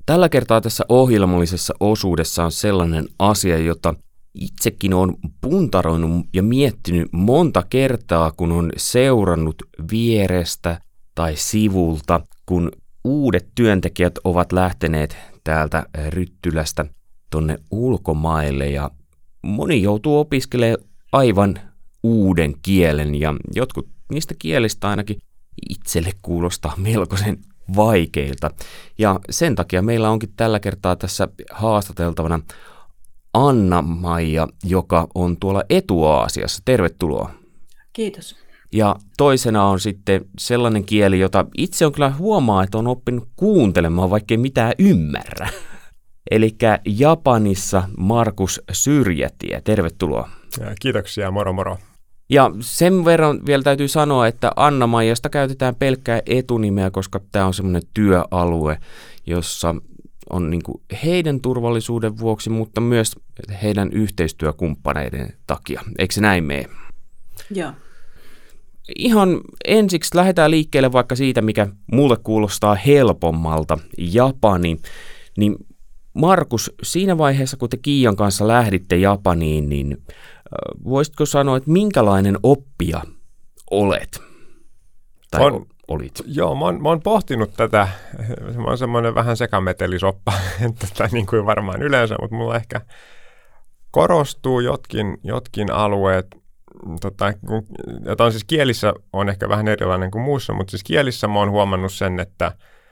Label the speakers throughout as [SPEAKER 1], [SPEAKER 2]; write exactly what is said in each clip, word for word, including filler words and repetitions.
[SPEAKER 1] Tällä kertaa tässä ohjelmallisessa osuudessa on sellainen asia, jota itsekin olen puntaroinut ja miettinyt monta kertaa, kun on seurannut vierestä tai sivulta, kun uudet työntekijät ovat lähteneet täältä Ryttylästä tonne ulkomaille ja moni joutuu opiskelemaan aivan uuden kielen ja jotkut niistä kielistä ainakin itselle kuulostaa melkoisen vaikeilta. Ja sen takia meillä onkin tällä kertaa tässä haastateltavana Anna-Maija, joka on tuolla Etu-Aasiassa. Tervetuloa.
[SPEAKER 2] Kiitos.
[SPEAKER 1] Ja toisena on sitten sellainen kieli, jota itse on kyllä huomaa, että on oppinut kuuntelemaan, vaikkei mitään ymmärrä. Eli Japanissa Markus Syrjätie. Tervetuloa.
[SPEAKER 3] Kiitoksia, moro moro.
[SPEAKER 1] Ja sen verran vielä täytyy sanoa, että Anna-Maijasta käytetään pelkkää etunimeä, koska tämä on semmoinen työalue, jossa on niin kuin heidän turvallisuuden vuoksi, mutta myös heidän yhteistyökumppaneiden takia. Eikö se näin mene?
[SPEAKER 2] Joo.
[SPEAKER 1] Ihan ensiksi lähdetään liikkeelle vaikka siitä, mikä mulle kuulostaa helpommalta, Japani. Niin Markus, siinä vaiheessa, kun te Kiian kanssa lähditte Japaniin, niin voisitko sanoa, että minkälainen oppija olet? Tai
[SPEAKER 3] on,
[SPEAKER 1] olit?
[SPEAKER 3] Joo, mä oon, mä oon pohtinut tätä. Mä oon semmoinen vähän sekametelisoppa, tätä niin kuin varmaan yleensä, mutta mulla ehkä korostuu jotkin, jotkin alueet, tota, jota on siis kielissä on ehkä vähän erilainen kuin muussa, mutta siis kielissä mä oon huomannut sen, että,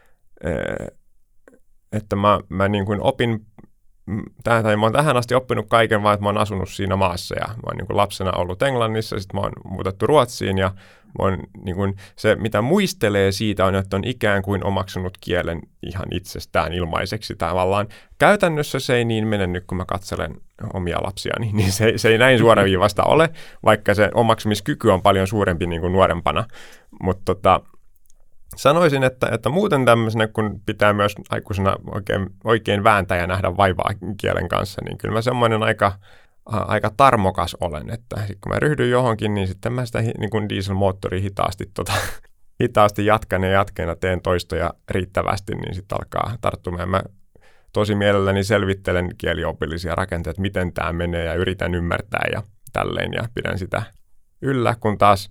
[SPEAKER 3] että mä, mä niin kuin opin Tähän, tai mä oon tähän asti oppinut kaiken, vaan että mä oon asunut siinä maassa ja mä oon niin kuin lapsena ollut Englannissa, sitten mä oon muutettu Ruotsiin ja mä oon, niin kuin, se, mitä muistelee siitä on, että on ikään kuin omaksunut kielen ihan itsestään ilmaiseksi tavallaan. Käytännössä se ei niin mene nyt, kun mä katselen omia lapsiani, niin se, se ei näin suoraviivasta ole, vaikka se omaksumiskyky on paljon suurempi niin kuin nuorempana, mutta tota, sanoisin, että, että muuten tämmöisenä, kun pitää myös aikuisena oikein, oikein vääntää ja nähdä vaivaa kielen kanssa, niin kyllä mä semmoinen aika, aika tarmokas olen, että kun mä ryhdyn johonkin, niin sitten mä sitä niin kuin dieselmoottoria hitaasti, tota, hitaasti jatkan ja jatkan ja teen toistoja riittävästi, niin sitten alkaa tarttumaan. Mä tosi mielelläni selvittelen kieliopillisia rakenteita, miten tämä menee ja yritän ymmärtää ja tälleen ja pidän sitä yllä, kun taas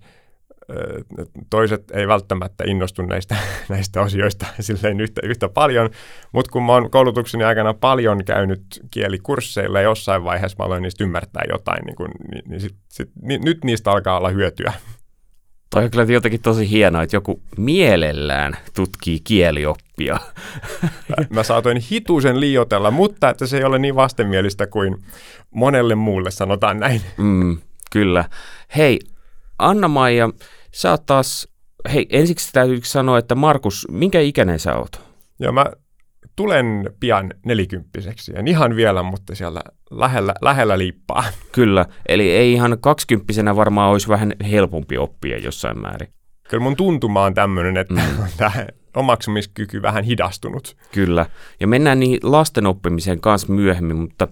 [SPEAKER 3] toiset ei välttämättä innostu näistä, näistä osioista silleen yhtä, yhtä paljon, mutta kun mä oon koulutukseni aikana paljon käynyt kielikursseilla ja jossain vaiheessa mä aloin niistä ymmärtää jotain, niin, kun, niin, niin sit, sit, ni, nyt niistä alkaa olla hyötyä.
[SPEAKER 1] Toi on kyllä jotenkin tosi hienoa, että joku mielellään tutkii kielioppia.
[SPEAKER 3] Mä, mä saatoin hitusen liioitella, mutta että se ei ole niin vastenmielistä kuin monelle muulle, sanotaan näin.
[SPEAKER 1] Mm, kyllä. Hei, Anna-Maija, sä oot taas, hei ensiksi täytyy sanoa, että Markus, minkä ikäinen sä oot?
[SPEAKER 3] Joo, mä tulen pian nelikymppiseksi, en ihan vielä, mutta siellä lähellä, lähellä liippaa.
[SPEAKER 1] Kyllä, eli ei ihan kaksikymppisenä varmaan olisi vähän helpompi oppia jossain määrin.
[SPEAKER 3] Kyllä mun tuntuma on tämmöinen, että mm. tämä omaksumiskyky vähän hidastunut.
[SPEAKER 1] Kyllä, ja mennään niihin lasten oppimiseen kanssa myöhemmin, mutta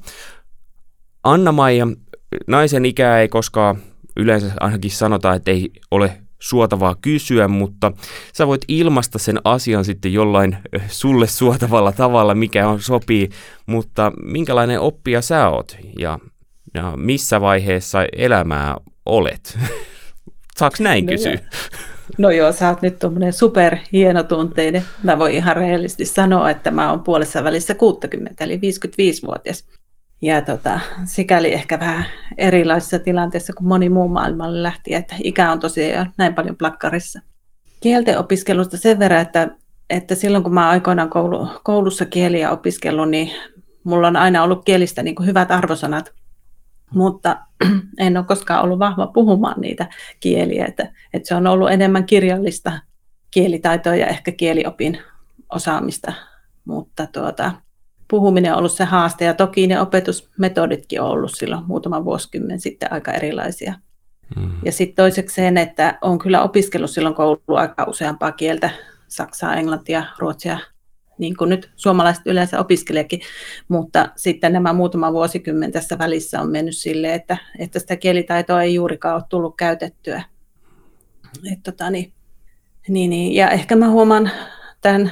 [SPEAKER 1] Anna-Maija, naisen ikää ei koskaan yleensä ainakin sanotaan, että ei ole suotavaa kysyä, mutta sä voit ilmaista sen asian sitten jollain sulle suotavalla tavalla, mikä on sopii, mutta minkälainen oppija sä oot ja, ja missä vaiheessa elämää olet? Saaks näin
[SPEAKER 2] no
[SPEAKER 1] kysyä?
[SPEAKER 2] Joo. No joo, sä oot nyt tuommoinen superhienotunteinen. Mä voin ihan rehellisesti sanoa, että mä oon puolessa välissä kuusikymmentä, eli viisikymmentäviisivuotias. Ja tota, sikäli ehkä vähän erilaisissa tilanteissa kuin moni muu maailmalle lähti, että ikä on tosiaan näin paljon plakkarissa. Kielten opiskelusta sen verran, että, että silloin kun mä aikoinaan koulu, koulussa kieliä opiskellut, niin mulla on aina ollut kielistä niin kuin hyvät arvosanat, mutta en ole koskaan ollut vahva puhumaan niitä kieliä, että, että se on ollut enemmän kirjallista kielitaitoa ja ehkä kieliopin osaamista, mutta tuota... Puhuminen on ollut se haaste ja toki ne opetusmetoditkin on ollut silloin muutama vuosikymmen sitten aika erilaisia. Mm. Ja sitten toisekseen, että olen kyllä opiskellut silloin kouluaikaa useampaa kieltä, saksaa, englantia, ruotsia, niin kuin nyt suomalaiset yleensä opiskeleekin, mutta sitten nämä muutama vuosikymmen tässä välissä on mennyt silleen, että, että sitä kielitaitoa ei juurikaan ole tullut käytettyä. Et tota, niin, niin, niin. Ja ehkä mä huomaan tämän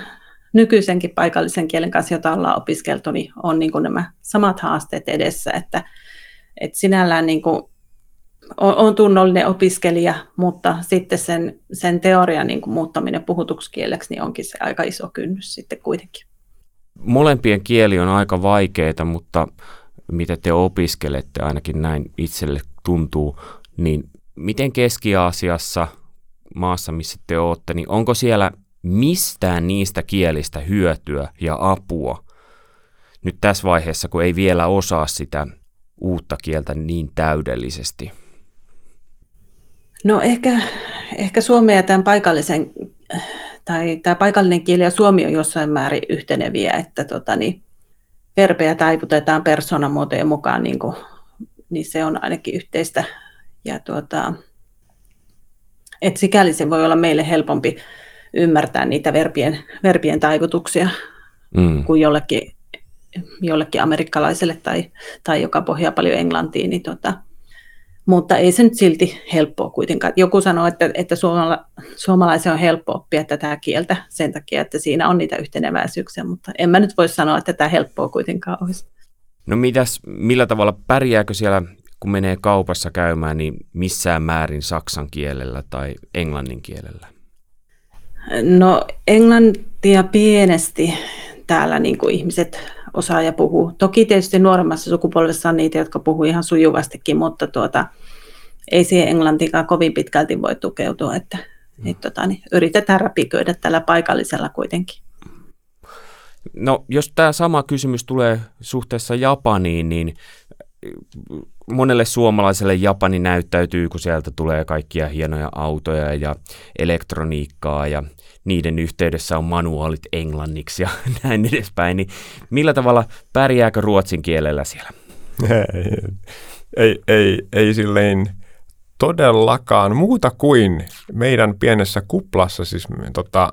[SPEAKER 2] nykyisenkin paikallisen kielen kanssa, jota ollaan opiskeltu, niin on niin kuin nämä samat haasteet edessä, että, että sinällään niin kuin on, on tunnollinen opiskelija, mutta sitten sen, sen teorian niin kuin muuttaminen puhutuksi kieleksi niin onkin se aika iso kynnys sitten kuitenkin.
[SPEAKER 1] Molempien kieli on aika vaikeaa, mutta mitä te opiskelette, ainakin näin itselle tuntuu, niin miten Keski-Aasiassa, maassa missä te olette, niin onko siellä mistään niistä kielistä hyötyä ja apua nyt tässä vaiheessa, kun ei vielä osaa sitä uutta kieltä niin täydellisesti?
[SPEAKER 2] No ehkä, ehkä suomen ja tämän paikallisen, tai tämä paikallinen kieli ja suomi on jossain määrin yhteneviä, että tota, niin, verbejä taivutetaan persoonamuotojen mukaan, niin, kuin, niin se on ainakin yhteistä. Ja tuota, et sikäli se voi olla meille helpompi ymmärtää niitä verbien, verbien taivutuksia mm. kuin jollekin, jollekin amerikkalaiselle tai, tai joka pohjaa paljon englantiin. Niin tota, mutta ei se nyt silti helppoa kuitenkaan. Joku sanoo, että, että suomala, suomalaisen on helppo oppia tätä kieltä sen takia, että siinä on niitä yhteneväisyyksiä, mutta en mä nyt voi sanoa, että tämä helppoa kuitenkaan olisi.
[SPEAKER 1] No mitäs, millä tavalla pärjääkö siellä, kun menee kaupassa käymään, niin missään määrin saksan kielellä tai englannin kielellä?
[SPEAKER 2] No englantia pienesti täällä niin kuin ihmiset osaa ja puhuu. Toki tietysti nuoremmassa sukupolvessa on niitä, jotka puhuu ihan sujuvastikin, mutta tuota, ei siihen englantikaan kovin pitkälti voi tukeutua, että mm. et, tota, niin yritetään räpiköidä tällä paikallisella kuitenkin.
[SPEAKER 1] No jos tämä sama kysymys tulee suhteessa Japaniin, niin monelle suomalaiselle Japani näyttäytyy, kun sieltä tulee kaikkia hienoja autoja ja elektroniikkaa ja niiden yhteydessä on manuaalit englanniksi ja näin edespäin. Niin millä tavalla pärjääkö ruotsin kielellä siellä?
[SPEAKER 3] Ei, ei, ei, ei silleen todellakaan muuta kuin meidän pienessä kuplassa, siis tota,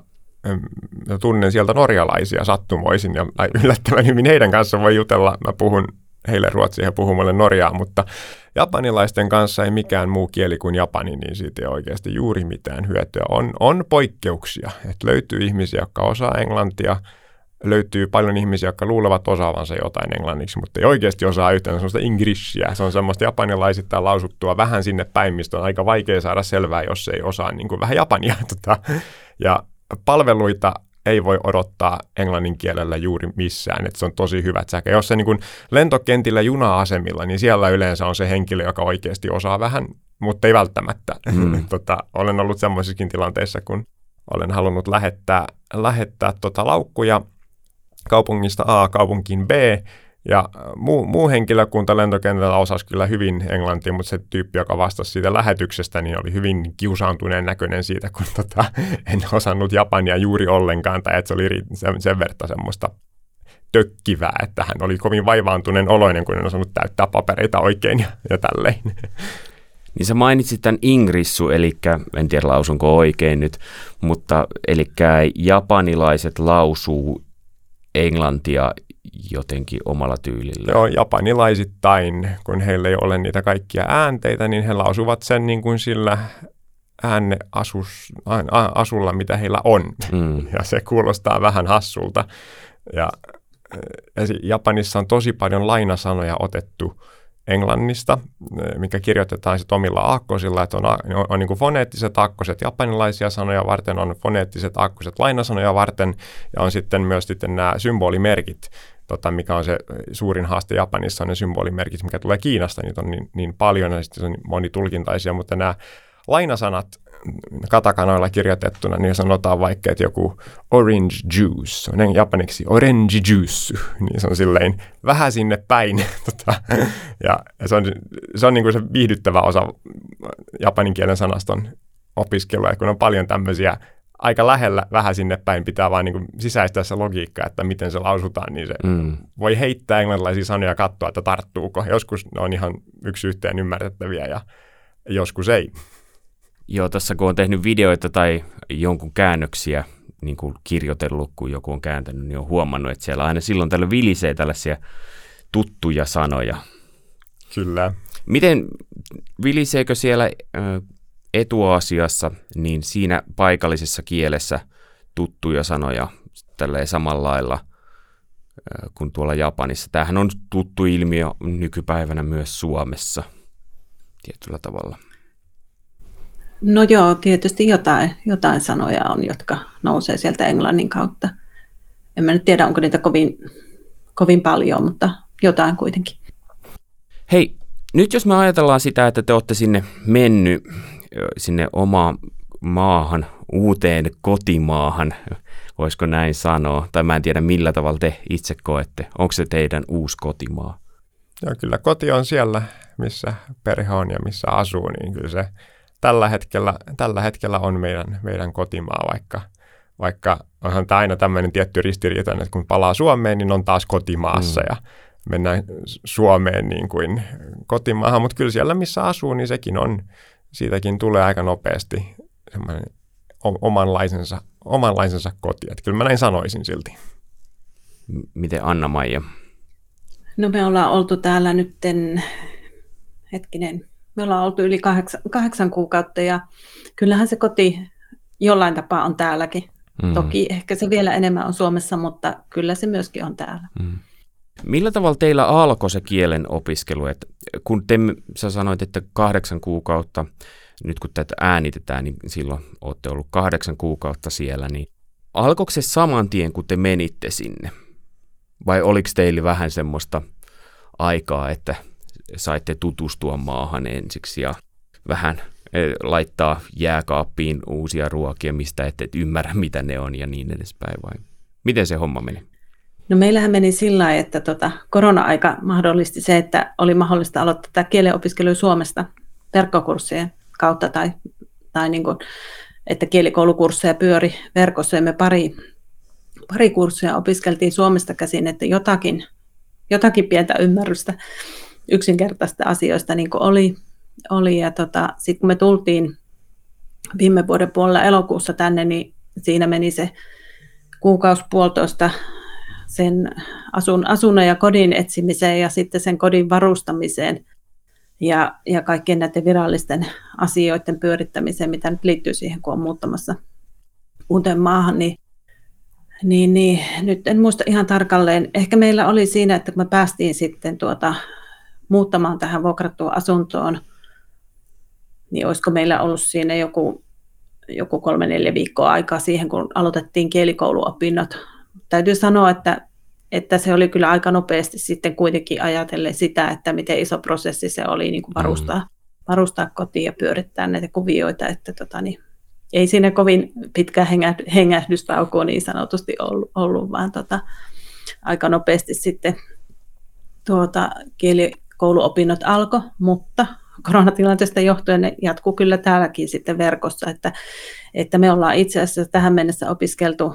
[SPEAKER 3] tunnen sieltä norjalaisia sattumoisin ja yllättävän hyvin heidän kanssa voi jutella. Mä puhun heille ruotsia ja puhun mulle norjaa, mutta japanilaisten kanssa ei mikään muu kieli kuin japani, niin siitä ei oikeasti juuri mitään hyötyä. On, on poikkeuksia, että löytyy ihmisiä, jotka osaa englantia, löytyy paljon ihmisiä, jotka luulevat osaavansa jotain englanniksi, mutta ei oikeasti osaa yhtään sellaista inglishia. Se on semmoista japanilaisittain lausuttua vähän sinne päin, mistä on aika vaikea saada selvää, jos ei osaa niin kuin vähän japania. Tota, ja palveluita ei voi odottaa englannin kielellä juuri missään, että se on tosi hyvät säkä. Jos se niin kuin lentokentillä juna-asemilla, niin siellä yleensä on se henkilö, joka oikeasti osaa vähän, mutta ei välttämättä. Mm. tota, olen ollut semmoisissakin tilanteissa, kun olen halunnut lähettää, lähettää tota laukkuja kaupungista A kaupunkiin B, ja muu, muu henkilökunta lentokentällä osasi kyllä hyvin englantia, mutta se tyyppi, joka vastasi siitä lähetyksestä, niin oli hyvin kiusaantuneen näköinen siitä, kun tota, en osannut japania juuri ollenkaan, tai että se oli sen, sen verran semmoista tökkivää, että hän oli kovin vaivaantuneen oloinen, kun en osannut täyttää papereita oikein ja, ja tälleen.
[SPEAKER 1] Niin sä mainitsit tämän ingrissu, eli en tiedä lausunko oikein nyt, mutta eli japanilaiset lausuu englantia jotenkin omalla tyylillä.
[SPEAKER 3] Joo, japanilaisittain, kun heillä ei ole niitä kaikkia äänteitä, niin he lausuvat sen niin kuin sillä ääneasus, asulla, mitä heillä on. Mm. Ja se kuulostaa vähän hassulta. Ja, ja Japanissa on tosi paljon lainasanoja otettu englannista, mikä kirjoitetaan sitten omilla aakkosilla, että on, on, on niin kuin foneettiset aakkoset japanilaisia sanoja varten, on foneettiset aakkoset lainasanoja varten, ja on sitten myös sitten nämä symbolimerkit, tota, mikä on se suurin haaste Japanissa, on ne symbolimerkit, mikä tulee Kiinasta, niitä on niin, niin paljon, ja sitten se on monitulkintaisia, mutta nämä lainasanat katakanoilla kirjoitettuna, niin sanotaan vaikka, että joku orange juice, on japaniksi orange juice, niin se on silleen vähän sinne päin. tota, ja se on, se on niin kuin se viihdyttävä osa japanin kielen sanaston opiskelua, kun on paljon tämmöisiä aika lähellä vähän sinne päin, pitää vaan niin kuin sisäistää se logiikka, että miten se lausutaan, niin se mm. voi heittää englantilaisia sanoja ja katsoa, että tarttuuko. Joskus ne on ihan yksi yhteen ymmärrettäviä ja joskus ei.
[SPEAKER 1] Joo, tässä kun on tehnyt videoita tai jonkun käännöksiä, niin kuin kirjoitellut, kun joku on kääntänyt, niin on huomannut, että siellä aina silloin tällä vilisee tällaisia tuttuja sanoja.
[SPEAKER 3] Kyllä.
[SPEAKER 1] Miten, viliseekö siellä Etuasiassa, niin siinä paikallisessa kielessä tuttuja sanoja tälleen samalla lailla kuin tuolla Japanissa. Tämähän on tuttu ilmiö nykypäivänä myös Suomessa tietyllä tavalla.
[SPEAKER 2] No joo, tietysti jotain, jotain sanoja on, jotka nousee sieltä englannin kautta. En mä nyt tiedä, onko niitä kovin, kovin paljon, mutta jotain kuitenkin.
[SPEAKER 1] Hei, nyt jos me ajatellaan sitä, että te olette sinne mennyt, sinne omaan maahan, uuteen kotimaahan, voisiko näin sanoa, tai mä en tiedä millä tavalla te itse koette. Onko se teidän uusi kotimaa?
[SPEAKER 3] Joo, kyllä koti on siellä, missä perhe on ja missä asuu, niin kyllä se tällä hetkellä, tällä hetkellä on meidän, meidän kotimaa, vaikka, vaikka onhan tämä aina tämmöinen tietty ristiriita, että kun palaa Suomeen, niin on taas kotimaassa mm. ja mennään Suomeen niin kuin kotimaahan, mutta kyllä siellä missä asuu, niin sekin on, siitäkin tulee aika nopeasti semmoinen omanlaisensa, omanlaisensa koti, että kyllä mä näin sanoisin silti.
[SPEAKER 1] Miten Anna-Maija?
[SPEAKER 2] No me ollaan oltu täällä nytten, hetkinen, me ollaan oltu yli kahdeksan, kahdeksan kuukautta ja kyllähän se koti jollain tapaa on täälläkin. Mm. Toki ehkä se vielä enemmän on Suomessa, mutta kyllä se myöskin on täällä. Mm.
[SPEAKER 1] Millä tavalla teillä alkoi se kielen opiskelu? Et kun te, sä sanoit, että kahdeksan kuukautta, nyt kun tätä äänitetään, niin silloin olette ollut kahdeksan kuukautta siellä, niin alkoiko se saman tien, kun te menitte sinne? Vai oliko teille vähän semmoista aikaa, että saitte tutustua maahan ensiksi ja vähän laittaa jääkaappiin uusia ruokia, mistä ette et ymmärrä, mitä ne on ja niin edespäin, vai miten se homma meni?
[SPEAKER 2] No meillähän meni sillä lailla, että tota, korona-aika mahdollisti se, että oli mahdollista aloittaa tämä kielenopiskelu Suomesta verkkokurssien kautta, tai, tai niin kuin, että kielikoulukursseja pyöri verkossa, ja me pari, pari kurssia opiskeltiin Suomesta käsin, että jotakin, jotakin pientä ymmärrystä yksinkertaista asioista niin kuin oli. oli. Ja tota, sitten kun me tultiin viime vuoden puolella elokuussa tänne, niin siinä meni se kuukausi puolitoista sen asun, asunnon ja kodin etsimiseen ja sitten sen kodin varustamiseen ja, ja kaikkien näiden virallisten asioiden pyörittämiseen, mitä nyt liittyy siihen, kun on muuttamassa uuteen maahan, niin, niin, niin nyt en muista ihan tarkalleen. Ehkä meillä oli siinä, että kun me päästiin sitten tuota, muuttamaan tähän vuokrattuun asuntoon, niin olisiko meillä ollut siinä joku, joku kolme neljä viikkoa aikaa siihen, kun aloitettiin kielikouluopinnot. Täytyy sanoa, että, että se oli kyllä aika nopeasti sitten kuitenkin ajatellen sitä, että miten iso prosessi se oli niin kuin varustaa, mm. varustaa kotiin ja pyörittää näitä kuvioita. Että tota, niin, ei siinä kovin pitkä hengähdystaukoa niin sanotusti ollut, ollut vaan tota, aika nopeasti sitten tuota, kielikouluopinnot alkoi, mutta koronatilanteesta johtuen ne jatkuu kyllä täälläkin sitten verkossa, että, että me ollaan itse asiassa tähän mennessä opiskeltu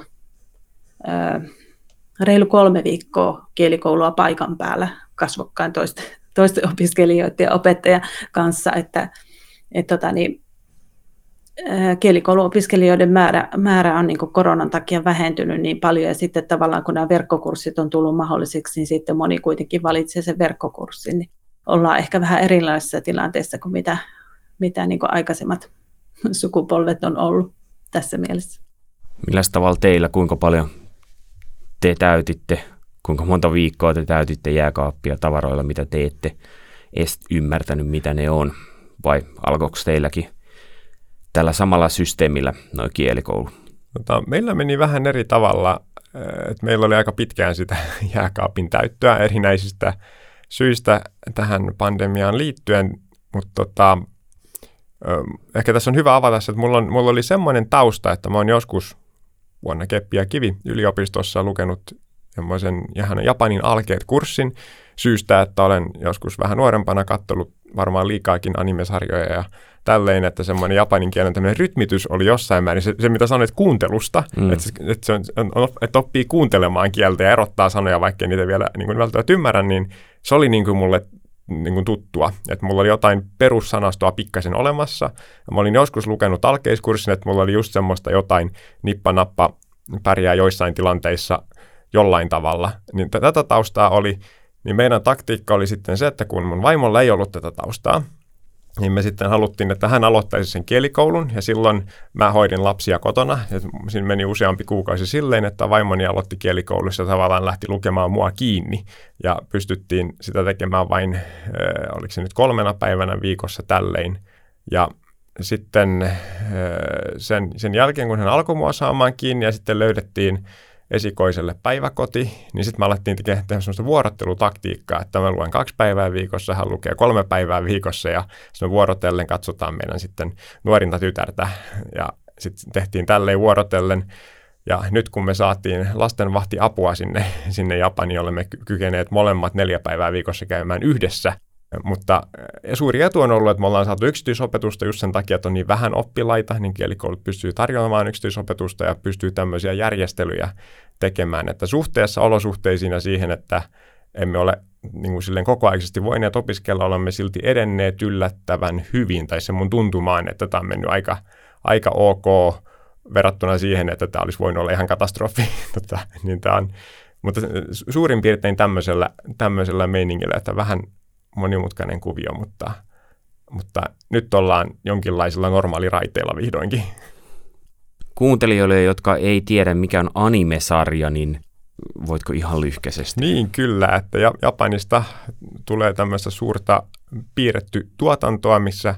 [SPEAKER 2] reilu kolme viikkoa kielikoulua paikan päällä kasvokkain toisten, toisten opiskelijoiden ja opettajan kanssa, että et tota niin, kielikouluopiskelijoiden määrä, määrä on niin kuin koronan takia vähentynyt niin paljon ja sitten tavallaan kun nämä verkkokurssit on tullut mahdollisiksi, niin sitten moni kuitenkin valitsee sen verkkokurssin, niin ollaan ehkä vähän erilaisessa tilanteessa kuin mitä, mitä niin kuin aikaisemmat sukupolvet on ollut tässä mielessä.
[SPEAKER 1] Milläs tavalla teillä, kuinka paljon te täytitte, kuinka monta viikkoa te täytitte jääkaappia tavaroilla, mitä te ette edes ymmärtänyt, mitä ne on? Vai alkoiko teilläkin tällä samalla systeemillä noin kielikoulu?
[SPEAKER 3] Tota, meillä meni vähän eri tavalla. että meillä oli aika pitkään sitä jääkaapin täyttöä erinäisistä syistä tähän pandemiaan liittyen, mutta tota, ehkä tässä on hyvä avata se, että mulla, on, mulla oli semmoinen tausta, että mä oon joskus vuonna Keppi ja Kivi yliopistossa lukenut semmoisen Japanin alkeet-kurssin syystä, että olen joskus vähän nuorempana katsellut varmaan liikaakin animesarjoja ja tälleen, että semmoinen japanin kielen tämmöinen rytmitys oli jossain määrin. Se, se mitä sanoit kuuntelusta, mm. että, että, se on, että oppii kuuntelemaan kieltä ja erottaa sanoja, vaikka niitä vielä niin kuin välttämättä ymmärrän, niin se oli niin kuin mulle niin kuin tuttua. Että mulla oli jotain perussanastoa pikkasen olemassa. Mä olin joskus lukenut alkeiskurssin, että mulla oli just semmoista jotain nippa-nappa pärjää joissain tilanteissa jollain tavalla. Niin tätä taustaa oli, niin meidän taktiikka oli sitten se, että kun mun vaimolla ei ollut tätä taustaa, niin me sitten haluttiin, että hän aloittaisi sen kielikoulun, ja silloin mä hoidin lapsia kotona, ja siinä meni useampi kuukausi silleen, että vaimoni aloitti kielikoulussa ja tavallaan lähti lukemaan mua kiinni, ja pystyttiin sitä tekemään vain, äh, oliko se nyt kolmena päivänä viikossa tällein, ja sitten äh, sen, sen jälkeen, kun hän alkoi mua saamaan kiinni, ja sitten löydettiin esikoiselle päiväkoti, niin sitten me alettiin tehdä semmoista vuorottelutaktiikkaa, että mä luen kaksi päivää viikossa, hän lukee kolme päivää viikossa, ja sitten me vuorotellen katsotaan meidän sitten nuorinta tytärtä, ja sitten tehtiin tälleen vuorotellen, ja nyt kun me saatiin lastenvahtiapua sinne, sinne Japaniin, olemme kykeneet molemmat neljä päivää viikossa käymään yhdessä, mutta suuri etu on ollut, että me ollaan saatu yksityisopetusta just sen takia, että on niin vähän oppilaita, niin kielikoulut pystyy tarjoamaan yksityisopetusta ja pystyy tämmöisiä järjestelyjä tekemään, että suhteessa olosuhteisiin ja siihen, että emme ole niin kuin silleen kokoaikaisesti voineet opiskella, olemme silti edenneet yllättävän hyvin, tai se mun tuntumaan, että tämä on mennyt aika, aika ok verrattuna siihen, että tämä olisi voinut olla ihan katastrofi, tota, niin tämä on, mutta suurin piirtein tämmöisellä, tämmöisellä meiningillä, että vähän monimutkainen kuvio, mutta, mutta nyt ollaan jonkinlaisilla normaaliraiteilla vihdoinkin.
[SPEAKER 1] Kuuntelijoille, jotka ei tiedä mikä on anime-sarja, niin voitko ihan lyhkäisesti?
[SPEAKER 3] Niin kyllä, että Japanista tulee tämmöistä suurta piirretty tuotantoa, missä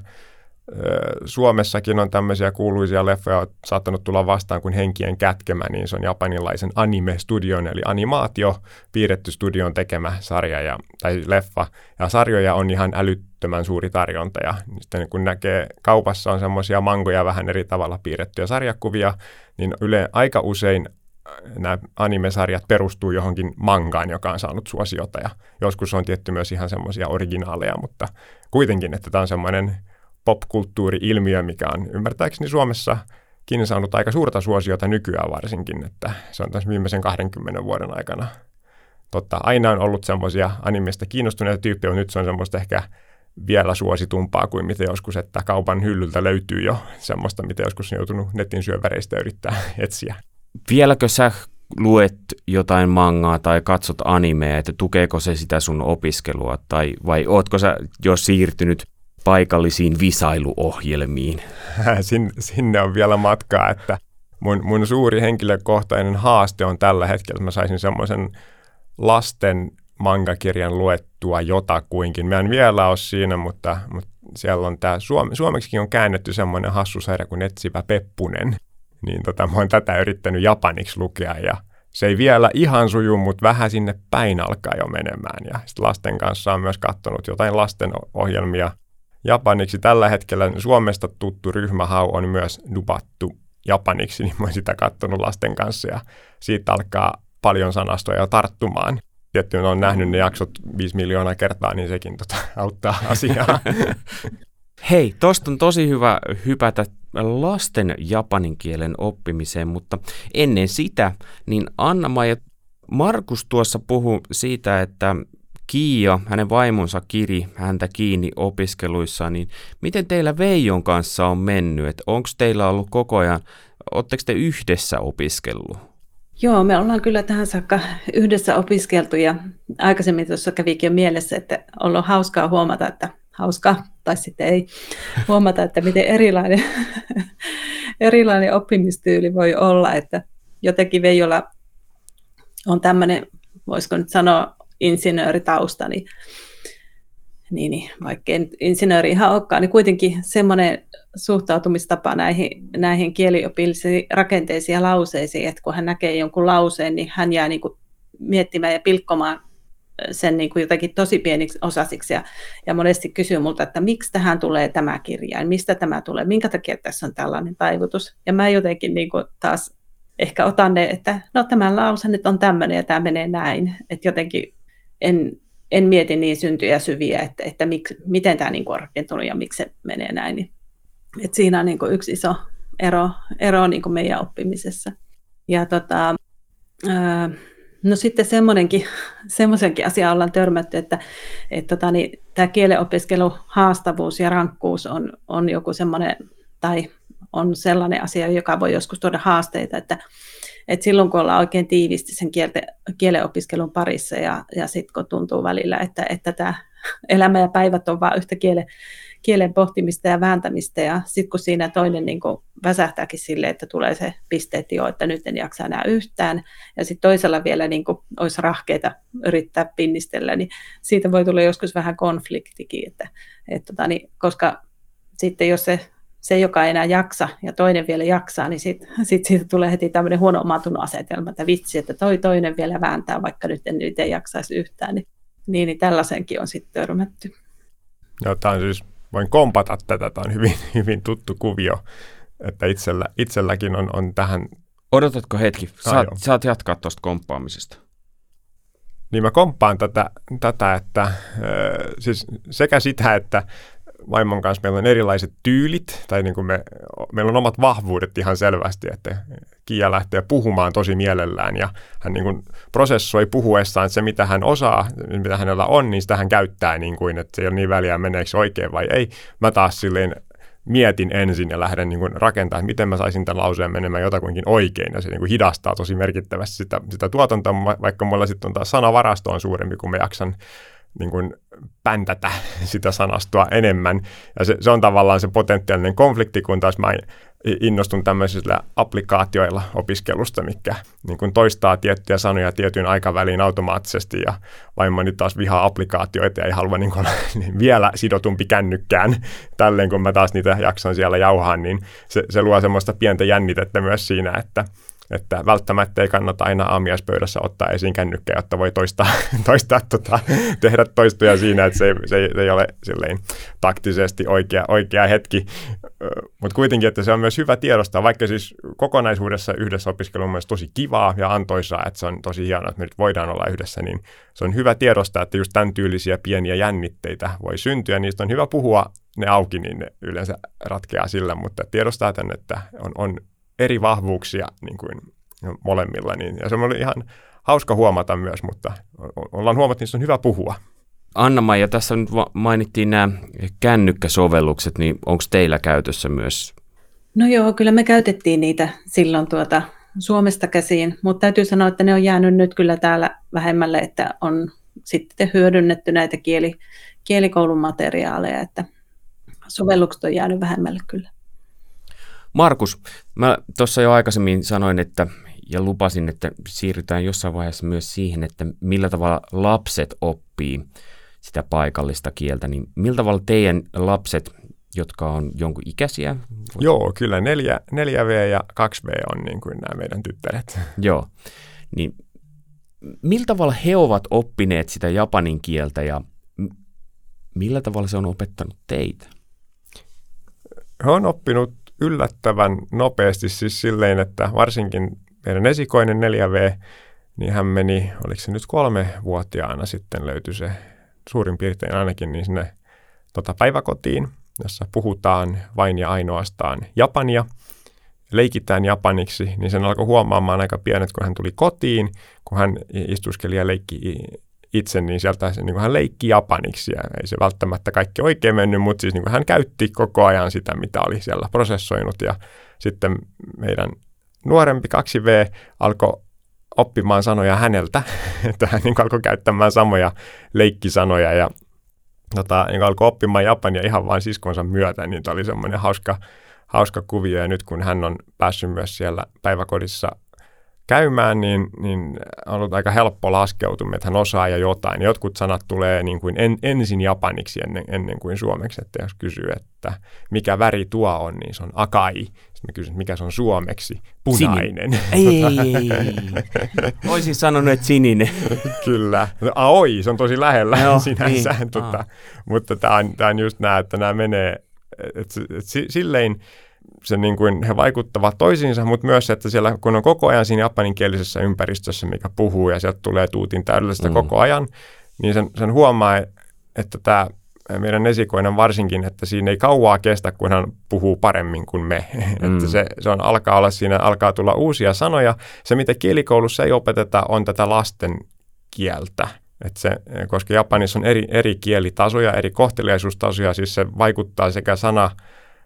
[SPEAKER 3] Suomessakin on tämmöisiä kuuluisia leffoja saattanut tulla vastaan kuin Henkien kätkemä, niin se on japanilaisen anime-studion, eli animaatio, piirretty studion tekemä sarja ja, tai leffa. Ja sarjoja on ihan älyttömän suuri tarjonta, ja sitten kun näkee kaupassa on semmoisia mangoja vähän eri tavalla piirrettyjä sarjakuvia, niin yle aika usein nämä anime-sarjat perustuu johonkin mangaan, joka on saanut suosiota, ja joskus on tietty myös ihan semmoisia originaaleja, mutta kuitenkin, että tämä on semmoinen popkulttuuri-ilmiö, mikä on ymmärtääkseni Suomessakin saanut aika suurta suosiota nykyään varsinkin, että se on tässä viimeisen kahdenkymmenen vuoden aikana. Totta, aina on ollut semmoisia animesta kiinnostuneita tyyppejä, mutta nyt se on semmoista ehkä vielä suositumpaa kuin mitä joskus, että kaupan hyllyltä löytyy jo semmoista, mitä joskus on joutunut netin syöväreistä yrittää etsiä.
[SPEAKER 1] Vieläkö sä luet jotain mangaa tai katsot animea, että tukeeko se sitä sun opiskelua, tai vai ootko sä jo siirtynyt paikallisiin visailuohjelmiin?
[SPEAKER 3] Sin, sinne on vielä matkaa, että mun, mun suuri henkilökohtainen haaste on tällä hetkellä, että mä saisin semmoisen lasten mangakirjan luettua jotakuinkin. Mä en vielä ole siinä, mutta, mutta siellä on tämä, Suom- suomeksikin on käännetty semmoinen hassu sarja kuin Etsivä Peppunen, niin tota, mä oon tätä yrittänyt japaniksi lukea, ja se ei vielä ihan suju, mutta vähän sinne päin alkaa jo menemään, ja sitten lasten kanssa on myös katsonut jotain lastenohjelmia japaniksi. Tällä hetkellä Suomesta tuttu Ryhmähau on myös dubattu japaniksi, niin mä oon sitä katsonut lasten kanssa, ja siitä alkaa paljon sanastoja jo tarttumaan. Tietty on nähnyt ne jaksot viisi miljoonaa kertaa, niin sekin tota, auttaa asiaa.
[SPEAKER 1] Hei, tosta on tosi hyvä hypätä lasten japanin kielen oppimiseen, mutta ennen sitä, niin Anna-Maija, Markus tuossa puhui siitä, että Kiia, hänen vaimonsa kiri häntä kiinni opiskeluissaan, niin miten teillä Veijon kanssa on mennyt? Onko teillä ollut koko ajan, ootteko te yhdessä opiskellut?
[SPEAKER 2] Joo, me ollaan kyllä tähän saakka yhdessä opiskeltu, ja aikaisemmin tuossa kävikin jo mielessä, että on ollut hauskaa huomata, että hauskaa, tai sitten ei huomata, että miten erilainen, erilainen oppimistyyli voi olla, että jotenkin Veijolla on tämmöinen, voisiko nyt sanoa, insinööritausta, niin, niin, niin vaikka ei insinööri ihan olekaan, niin kuitenkin semmoinen suhtautumistapa näihin, näihin kieliopillisiin rakenteisiin ja lauseisiin, että kun hän näkee jonkun lauseen, niin hän jää niin kuin miettimään ja pilkkomaan sen niin kuin jotenkin tosi pieniksi osasiksi, ja, ja monesti kysyy multa, että miksi tähän tulee tämä kirjain, mistä tämä tulee, minkä takia tässä on tällainen taivutus, ja mä jotenkin niin kuin taas ehkä otan ne, että no tämä lause nyt on tämmöinen ja tämä menee näin, että jotenkin en, en mieti niin syntyjä syviä, että, että miksi, miten tämä niin kuin on rakentunut ja miksi se menee näin. Niin, että siinä on niin kuin yksi iso ero, ero niin kuin meidän oppimisessa. Ja tota, ää, no sitten semmoinenkin, semmoisenkin asiaan ollaan törmätty, että et tota, niin, tämä kielenopiskelun haastavuus ja rankkuus on, on joku semmoinen, tai on sellainen asia, joka voi joskus tuoda haasteita, että, Et silloin kun ollaan oikein tiivisti sen kielte, kielen opiskelun parissa ja, ja sitten kun tuntuu välillä, että, että tämä elämä ja päivät on vain yhtä kielen, kielen pohtimista ja vääntämistä ja sitten kun siinä toinen niin kuin väsähtääkin silleen, että tulee se piste, että joo, että nyt en jaksa enää yhtään ja sitten toisella vielä niin kuin olisi rahkeita yrittää pinnistellä, niin siitä voi tulla joskus vähän konfliktikin, että, että, tota, niin, koska sitten jos se se, joka ei enää jaksa ja toinen vielä jaksaa, niin sitten sit siitä tulee heti tämmöinen huono omatunnon asetelma, että vitsi, että toi toinen vielä vääntää, vaikka nyt en, nyt ei jaksaisi yhtään. Niin, niin, niin tällaisenkin on sitten törmätty.
[SPEAKER 3] Joo, tämä on siis, voin kompata tätä, tämä on hyvin, hyvin tuttu kuvio, että itsellä, itselläkin on, on tähän...
[SPEAKER 1] Odotatko hetki? Saat, ah, saat jatkaa tuosta komppaamisesta.
[SPEAKER 3] Niin mä komppaan tätä, tätä että äh, siis sekä sitä, että vaimon kanssa meillä on erilaiset tyylit, tai niin kuin me, meillä on omat vahvuudet ihan selvästi, että Kiia lähtee puhumaan tosi mielellään, ja hän niin kuin prosessoi puhuessaan, että se mitä hän osaa, mitä hänellä on, niin sitä hän käyttää niin kuin, että se ei ole niin väliä, meneekö se oikein vai ei. Mä taas silleen mietin ensin ja lähden niin kuin rakentamaan, että miten mä saisin tämän lauseen menemään jotakuinkin oikein, ja se niin kuin hidastaa tosi merkittävästi sitä, sitä tuotantoa, vaikka mulla sitten on taas sanavarasto on suurempi, kun mä jaksan niin kuin päntätä sitä sanastoa enemmän. Ja se, se on tavallaan se potentiaalinen konflikti, kun taas mä innostun tämmöisillä applikaatioilla opiskelusta, mikä niin kuin toistaa tiettyjä sanoja tietyn aikaväliin automaattisesti, ja vaimoni taas vihaa applikaatioita ja ei halua niin kuin vielä sidotumpi kännykkään tälleen, kun mä taas niitä jaksan siellä jauhaa, niin se, se luo semmoista pientä jännitettä myös siinä, että Että välttämättä ei kannata aina aamiaispöydässä ottaa esiin kännykkää, jotta voi toistaa, toistaa tota, tehdä toistoja siinä, että se ei, se ei, se ei ole silleen taktisesti oikea, oikea hetki. Mutta kuitenkin, että se on myös hyvä tiedostaa, vaikka siis kokonaisuudessa yhdessä opiskelu on myös tosi kivaa ja antoisaa, että se on tosi hienoa, että me nyt voidaan olla yhdessä, niin se on hyvä tiedostaa, että just tämän tyylisiä pieniä jännitteitä voi syntyä, niistä on hyvä puhua ne auki, niin ne yleensä ratkeaa sillä, mutta tiedostaa tämän, että on, on eri vahvuuksia niin kuin molemmilla, niin, ja se oli ihan hauska huomata myös, mutta ollaan huomattu, että niistä on hyvä puhua.
[SPEAKER 1] Anna-Maija, tässä nyt mainittiin nämä kännykkäsovellukset, niin onko teillä käytössä myös?
[SPEAKER 2] No joo, kyllä me käytettiin niitä silloin tuota Suomesta käsiin, mutta täytyy sanoa, että ne on jäänyt nyt kyllä täällä vähemmälle, että on sitten hyödynnetty näitä kieli, kielikoulun materiaaleja, että sovellukset on jäänyt vähemmälle kyllä.
[SPEAKER 1] Markus, mä tuossa jo aikaisemmin sanoin, että ja lupasin, että siirrytään jossain vaiheessa myös siihen, että millä tavalla lapset oppii sitä paikallista kieltä, niin millä tavalla teidän lapset, jotka on jonkun ikäisiä?
[SPEAKER 3] Joo, kyllä neljä, neljä V ja kaksi V on niin kuin nämä meidän tyttäret.
[SPEAKER 1] Joo, niin millä tavalla he ovat oppineet sitä japanin kieltä ja millä tavalla se on opettanut teitä?
[SPEAKER 3] He on oppinut yllättävän nopeasti siis silleen, että varsinkin meidän esikoinen neljä V, niin hän meni, oliko se nyt kolmevuotiaana sitten löytyi se suurin piirtein ainakin niin sinne tota, päiväkotiin, jossa puhutaan vain ja ainoastaan japania, leikitään japaniksi, niin sen alkoi huomaamaan aika pienet, kun hän tuli kotiin, kun hän istuskeli ja leikki itse, niin sieltä niin kuin hän leikki japaniksi, ja ei se välttämättä kaikki oikein mennyt, mutta siis niin kuin hän käytti koko ajan sitä, mitä oli siellä prosessoinut, ja sitten meidän nuorempi kaksi V alkoi oppimaan sanoja häneltä, että hän niin kuin alkoi käyttämään samoja leikkisanoja, ja tota, niin kuin alkoi oppimaan japania ihan vain siskonsa myötä, niin tämä oli semmoinen hauska, hauska kuvio, ja nyt kun hän on päässyt myös siellä päiväkodissa käymään, niin, niin on ollut aika helppo laskeutuminen, että hän osaa ja jotain. Jotkut sanat tulee niin kuin en, ensin japaniksi ennen, ennen kuin suomeksi, että jos kysyy, että mikä väri tuo on, niin se on akai. Sitten mä kysyn, että mikä se on suomeksi? Punainen.
[SPEAKER 1] Ei, olisin sanonut, että sininen.
[SPEAKER 3] Kyllä. Aoi, se on tosi lähellä
[SPEAKER 1] Joo,
[SPEAKER 3] sinänsä.
[SPEAKER 1] niin.
[SPEAKER 3] Tota, mutta tämä on, tämä on just nämä, että nämä menee, että, että silleen se niin kuin he vaikuttavat toisiinsa, mutta myös, että siellä kun on koko ajan siinä japaninkielisessä ympäristössä, mikä puhuu ja sieltä tulee tuutin täydellistä mm. koko ajan, niin sen, sen huomaa, että tämä meidän esikoinen varsinkin, että siinä ei kauaa kestä, kun hän puhuu paremmin kuin me. Mm. Että se, se on, alkaa olla siinä, alkaa tulla uusia sanoja. Se, mitä kielikoulussa ei opeteta, on tätä lasten kieltä. Että se, koska Japanissa on eri, eri kielitasoja, eri kohteliaisuustasoja, siis se vaikuttaa sekä sana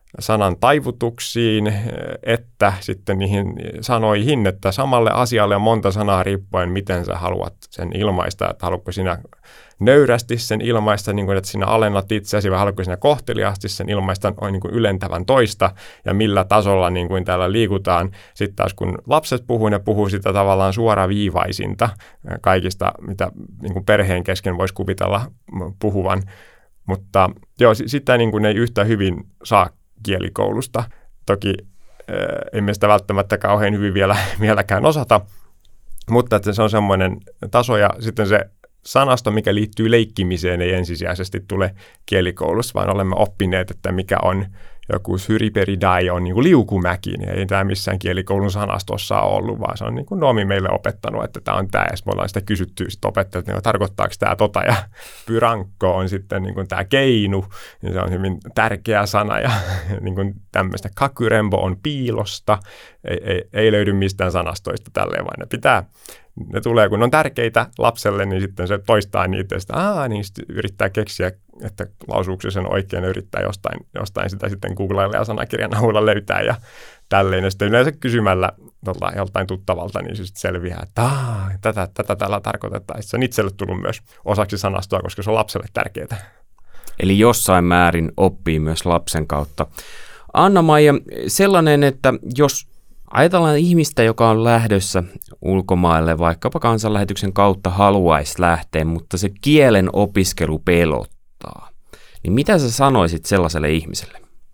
[SPEAKER 3] sanan taivutuksiin, että sitten niihin sanoihin, että samalle asialle on monta sanaa riippuen, miten sä haluat sen ilmaista, että haluatko sinä nöyrästi sen ilmaista, niin kuin, että sinä alennat itseäsi, vai haluatko sinä kohteliaasti sen ilmaista niin kuin ylentävän toista, ja millä tasolla niin kuin täällä liikutaan. Sitten taas kun lapset puhuu, ne puhuu sitä tavallaan suoraviivaisinta kaikista, mitä niin kuin perheen kesken voisi kuvitella puhuvan, mutta joo, sitä niin kuin ei yhtä hyvin saa kielikoulusta. Toki äh, emme sitä välttämättä kauhean hyvin vielä, vieläkään osata, mutta että se on semmoinen taso ja sitten se sanasto, mikä liittyy leikkimiseen, ei ensisijaisesti tule kielikoulussa, vaan olemme oppineet, että mikä on joku syriperidai on niin kuin liukumäki, niin ei tämä missään kielikoulun sanastossa ole ollut, vaan se on niin kuin Noomi meille opettanut, että tämä on tämä, ja me ollaan sitä kysytty sit opettajat, että tarkoittaako tämä tota, ja pyrankko on sitten niin kuin tämä keinu, niin se on hyvin tärkeä sana, ja niin kuin tämmöistä kakyrembo on piilosta, ei, ei, ei löydy mistään sanastoista tälleen, vaan ne pitää, ne tulee, kun on tärkeitä lapselle, niin sitten se toistaa niitä, ja sitten, Aa, niin sitten yrittää keksiä, että lausuuko se sen oikein, yrittää jostain, jostain sitä sitten googlailla ja sanakirjan avulla löytää, ja tälleen. Ja sitten yleensä kysymällä tuolta, joltain tuttavalta, niin se sitten selviää, että Aa, tätä, tätä tällä tarkoitetaan. Se on itselle tullut myös osaksi sanastoa, koska se on lapselle tärkeää.
[SPEAKER 1] Eli jossain määrin oppii myös lapsen kautta. Anna-Maija, sellainen, että jos ajatellaan ihmistä, joka on lähdössä ulkomaille, vaikkapa kansanlähetyksen kautta haluaisi lähteä, mutta se kielen opiskelu pelottaa, niin mitä sä sanoisit sellaiselle ihmiselle?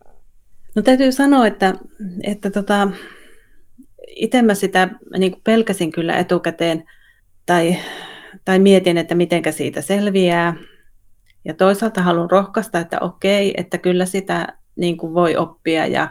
[SPEAKER 2] No täytyy sanoa, että, että tota, itse mä sitä niin kuin pelkäsin kyllä etukäteen tai, tai mietin, että mitenkä siitä selviää. Ja toisaalta haluan rohkaista, että okei, että kyllä sitä niin kuin voi oppia ja,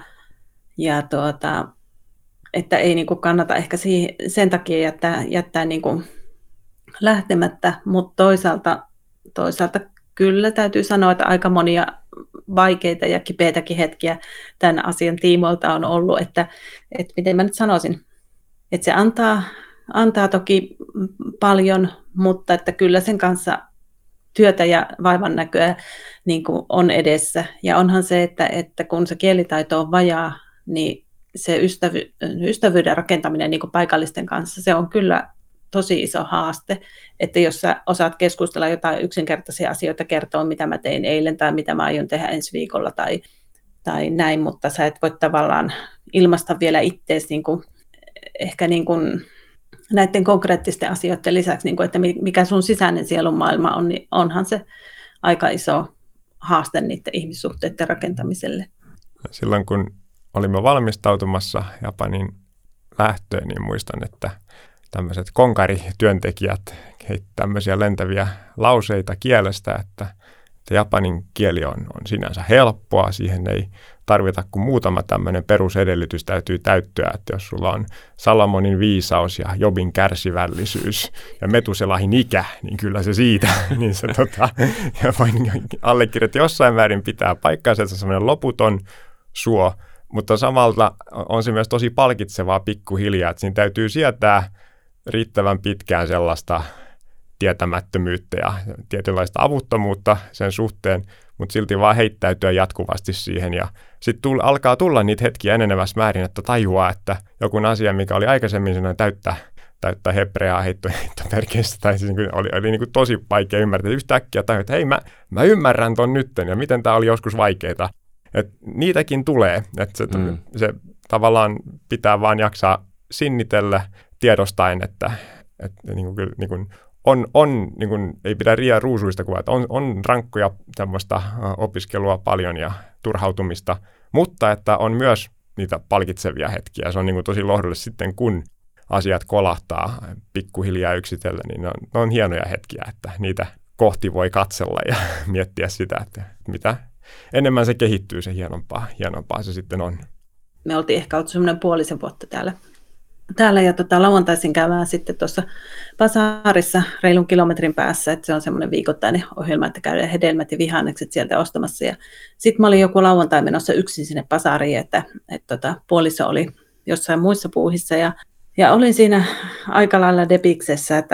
[SPEAKER 2] ja tuota, että ei niin kuin kannata ehkä siihen, sen takia jättää, jättää niin kuin lähtemättä, mutta toisaalta, toisaalta kyllä täytyy sanoa, että aika monia vaikeita ja kipeitäkin hetkiä tämän asian tiimoilta on ollut, että, että miten mä nyt sanoisin, että se antaa, antaa toki paljon, mutta että kyllä sen kanssa työtä ja vaivan näköä niin kuin on edessä. Ja onhan se, että, että kun se kielitaito on vajaa, niin se ystävy, ystävyyden rakentaminen niin kuin paikallisten kanssa, se on kyllä tosi iso haaste, että jos sä osaat keskustella jotain yksinkertaisia asioita, kertoa mitä mä tein eilen tai mitä mä aion tehdä ensi viikolla tai, tai näin, mutta sä et voi tavallaan ilmaista vielä ittees niin kuin, ehkä niin kuin näiden konkreettisten asioiden lisäksi, niin kuin, että mikä sun sisäinen sielunmaailma on, niin onhan se aika iso haaste niiden ihmissuhteiden rakentamiselle.
[SPEAKER 3] Silloin kun olimme valmistautumassa Japanin lähtöön, niin muistan, että tämmöiset konkarityöntekijät heittävät tämmöisiä lentäviä lauseita kielestä, että, että japanin kieli on, on sinänsä helppoa, siihen ei tarvita kuin muutama tämmöinen perusedellytys täytyy täyttyä, että jos sulla on Salomonin viisaus ja Jobin kärsivällisyys ja Metuselahin ikä, niin kyllä se siitä, niin se tota, ja voin allekirjoittaa jossain määrin pitää paikkaansa, että se on semmoinen loputon suo, mutta samalla on se myös tosi palkitsevaa pikkuhiljaa, että siinä täytyy sietää riittävän pitkään sellaista tietämättömyyttä ja tietynlaista avuttomuutta sen suhteen, mutta silti vaan heittäytyä jatkuvasti siihen. Ja sitten alkaa tulla niitä hetkiä enenevässä määrin, että tajuaa, että joku asia, mikä oli aikaisemmin sellainen täyttä, täyttä hebreaa heittomerkeissä, tai siis oli, oli niin kuin tosi vaikea ymmärtää. Yhtäkkiä tajuaa, että hei, mä, mä ymmärrän ton nytten, ja miten tämä oli joskus vaikeaa. Et niitäkin tulee, että se, mm. se tavallaan pitää vaan jaksaa sinnitellä tiedostaen, että, että niin kuin, niin kuin on, on niin kuin, ei pidä riiaa ruusuista kuvaa, että on, on rankkoja tämmöistä opiskelua paljon ja turhautumista, mutta että on myös niitä palkitsevia hetkiä. Se on niin kuin tosi lohdullista sitten, kun asiat kolahtaa pikkuhiljaa yksitellen, niin ne on, ne on hienoja hetkiä, että niitä kohti voi katsella ja miettiä sitä, että mitä enemmän se kehittyy, se hienompaa, hienompaa se sitten on.
[SPEAKER 2] Me oltiin ehkä oltu semmoinen puolisen vuotta täällä. Täällä ja tota, lauantaisin käymään sitten tuossa Basaarissa reilun kilometrin päässä, että se on semmoinen viikoittainen ohjelma, että käydään hedelmät ja vihannekset sieltä ostamassa. Sitten mä olin joku lauantai menossa yksin sinne Basaariin, että et, tota, puoliso oli jossain muissa puuhissa ja, ja olin siinä aika lailla depiksessä, että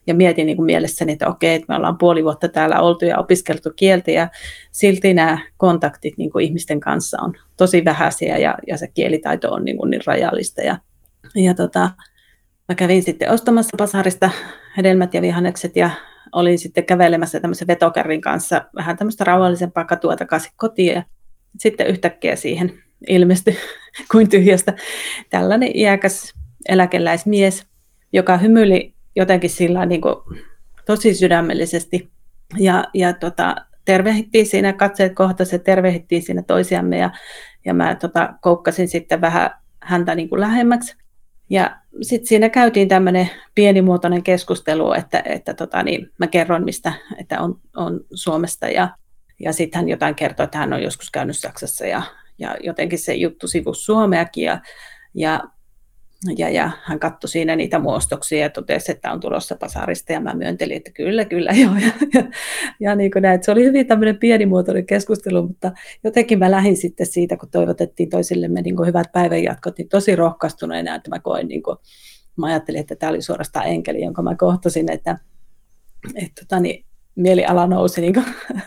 [SPEAKER 2] ja mietin niin kuin mielessäni, että okei, että me ollaan puoli vuotta täällä oltu ja opiskeltu kieltä ja silti nämä kontaktit niin kuin ihmisten kanssa on tosi vähäisiä ja, ja se kielitaito on niin, kuin niin rajallista. Ja, ja tota, mä kävin sitten ostamassa Basarista hedelmät ja vihannekset ja olin sitten kävelemässä tämmöisen vetokärrin kanssa vähän tämmöistä rauhallisempaa katua takaisin kotiin ja sitten yhtäkkiä siihen ilmestyi kuin tyhjästä tällainen iäkäs eläkeläismies, joka hymyili jotenkin sillä niin kuin tosi sydämellisesti ja, ja tota, tervehdittiin siinä, katseet kohtasi ja tervehdittiin siinä toisiamme ja, ja mä tota, koukkasin sitten vähän häntä niin kuin lähemmäksi. Ja sitten siinä käytiin tämmöinen pienimuotoinen keskustelu, että, että tota, niin, mä kerron, mistä että on, on Suomesta ja, ja sitten hän jotain kertoi, että hän on joskus käynyt Saksassa ja, ja jotenkin se juttu sivusi Suomeakin ja, ja, ja, ja hän katsoi siinä niitä muostoksia ja totesi, että on tulossa Basarista ja mä myöntelin, että kyllä, kyllä joo. Ja, ja, ja niin kuin näin, se oli hyvin tämmöinen pienimuotoinen keskustelu, mutta jotenkin mä lähdin sitten siitä, kun toivotettiin toisillemme niin kuin hyvät päivänjatkot, niin tosi rohkaistuneena, että mä koin, niin kuin, mä ajattelin, että tämä oli suorastaan enkeli, jonka mä kohtasin, että, että tota, niin, mieliala nousi niin kuin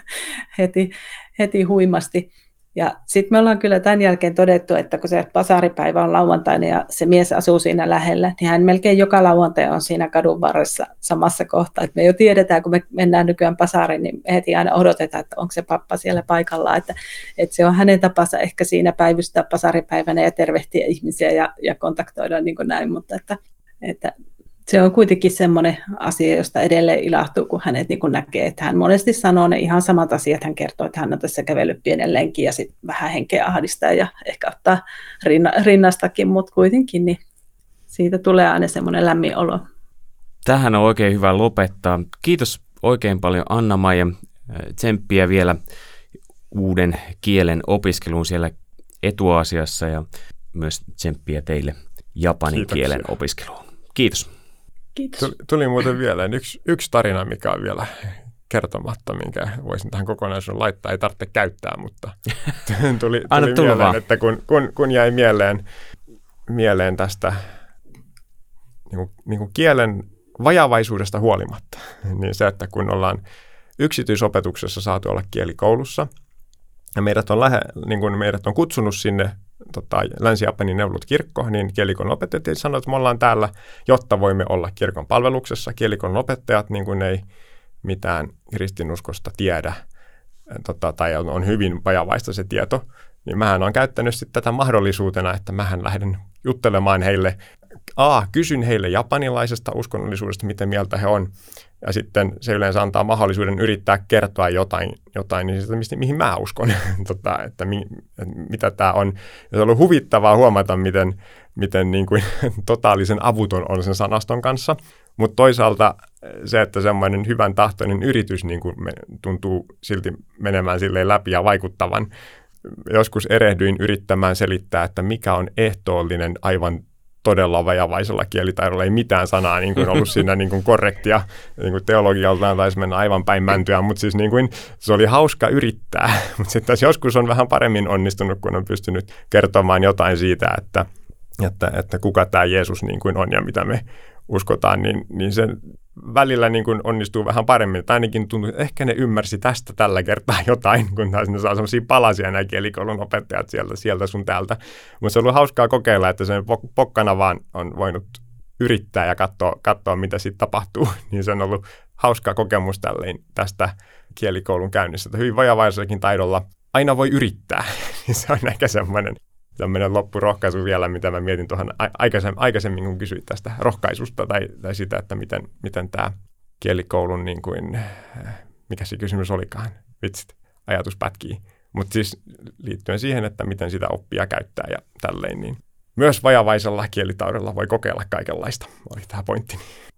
[SPEAKER 2] heti, heti huimasti. Ja sitten me ollaan kyllä tämän jälkeen todettu, että kun se basaripäivä on lauantaina ja se mies asuu siinä lähellä, niin hän melkein joka lauantai on siinä kadun varressa samassa kohtaa. Et me jo tiedetään, kun me mennään nykyään basariin, niin me heti aina odotetaan, että onko se pappa siellä paikalla. Että, että se on hänen tapansa ehkä siinä päivystää basaripäivänä ja tervehtiä ihmisiä ja, ja kontaktoida niin kuin näin, mutta että, että se on kuitenkin semmoinen asia, josta edelleen ilahtuu, kun hänet niin kun näkee, että hän monesti sanoo ne ihan samat asiat. Hän kertoo, että hän on tässä kävellyt pienen lenkin ja sitten vähän henkeä ahdistaa ja ehkä ottaa rinna, rinnastakin, mutta kuitenkin niin siitä tulee aina semmoinen lämmin olo.
[SPEAKER 1] Tähän on oikein hyvä lopettaa. Kiitos oikein paljon Anna-Maija. Tsemppiä vielä uuden kielen opiskeluun siellä Etuasiassa ja myös tsemppiä teille japanin Kiitoksia. Kielen opiskeluun. Kiitos.
[SPEAKER 2] Kiitos.
[SPEAKER 3] Tuli muuten vielä yksi, yksi tarina, mikä on vielä kertomatta, minkä voisin tähän kokonaisuuden laittaa. Ei tarvitse käyttää, mutta tuli, tuli mieleen, vaan. Että kun, kun, kun jäi mieleen, mieleen tästä niin kuin, niin kuin kielen vajavaisuudesta huolimatta, niin se, että kun ollaan yksityisopetuksessa saatu olla kielikoulussa, ja meidät on, lähe, niin kuin meidät on kutsunut sinne Tota, Länsi-Japanin Neuvolut-kirkko, niin kielikoulun opettajat sanoivat, että me ollaan täällä, jotta voimme olla kirkon palveluksessa. Kielikoulun opettajat niin kuin ei mitään kristinuskosta tiedä tota, tai on, on hyvin vajavaista se tieto, niin mähän olen käyttänyt sitten tätä mahdollisuutena, että mähän lähden juttelemaan heille. A, kysyn heille japanilaisesta uskonnollisuudesta, miten mieltä he on. Ja sitten se yleensä antaa mahdollisuuden yrittää kertoa jotain, jotain niin sitä, mistä, mihin mä uskon, tota, että, mi, että mitä tämä on. Ja se on ollut huvittavaa huomata, miten, miten niin kuin, totaalisen avuton on sen sanaston kanssa. Mutta toisaalta se, että semmoinen hyvän tahtoinen yritys niin kuin me, tuntuu silti menemään silleen läpi ja vaikuttavan. Joskus erehdyin yrittämään selittää, että mikä on ehtoollinen aivan todella vajavaisella kielitaidolla, ei mitään sanaa niin kuin ollut siinä niin kuin korrektia, niin kuin teologialtaan taisi mennä aivan päin mäntyä, mutta siis niin kuin, se oli hauska yrittää, mutta sitten joskus on vähän paremmin onnistunut, kun on pystynyt kertomaan jotain siitä, että, että, että kuka tämä Jeesus niin kuin on ja mitä me uskotaan, niin, niin se välillä niin kuin onnistuu vähän paremmin. Tai ainakin tuntuu, että ehkä ne ymmärsi tästä tällä kertaa jotain, kun taas ne saa sellaisia palasia nämä kielikoulun opettajat sieltä, sieltä sun täältä. Mutta se on ollut hauskaa kokeilla, että sen pokkana vaan on voinut yrittää ja katsoa, katsoa mitä sitten tapahtuu. Niin se on ollut hauskaa kokemus tälleen tästä kielikoulun käynnissä. Että hyvin vajavaisellakin taidolla aina voi yrittää. Se on ehkä semmoinen tämmöinen loppurohkaisu vielä, mitä mä mietin tuohon aikaisemmin, aikaisemmin kun kysyit tästä rohkaisusta tai, tai sitä, että miten, miten tämä kielikoulun, niin kuin, mikä se kysymys olikaan, vitsit, ajatus pätkii. Mutta siis liittyen siihen, että miten sitä oppia käyttää ja tälleen, niin myös vajavaisella kielitaudella voi kokeilla kaikenlaista, oli tämä pointti.